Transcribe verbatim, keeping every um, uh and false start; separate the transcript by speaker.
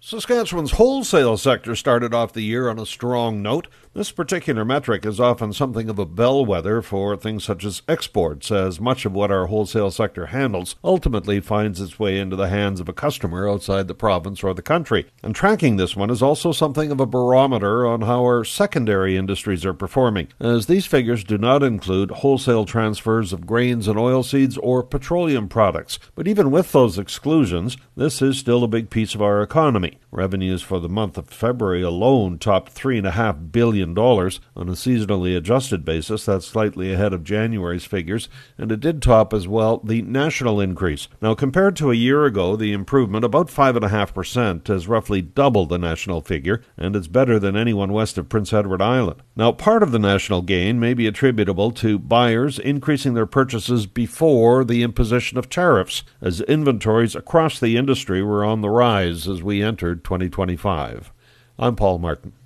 Speaker 1: Saskatchewan's wholesale sector started off the year on a strong note. This particular metric is often something of a bellwether for things such as exports, as much of what our wholesale sector handles ultimately finds its way into the hands of a customer outside the province or the country. And tracking this one is also something of a barometer on how our secondary industries are performing, as these figures do not include wholesale transfers of grains and oilseeds or petroleum products. But even with those exclusions, this is still a big piece of our economy. Revenues for the month of February alone topped three point five billion dollars. On a seasonally adjusted basis, that's slightly ahead of January's figures, and it did top as well the national increase. Now, compared to a year ago, the improvement, about five point five percent, is roughly double the national figure, and it's better than anyone west of Prince Edward Island. Now, part of the national gain may be attributable to buyers increasing their purchases before the imposition of tariffs, as inventories across the industry were on the rise as we entered twenty twenty-five. I'm Paul Martin.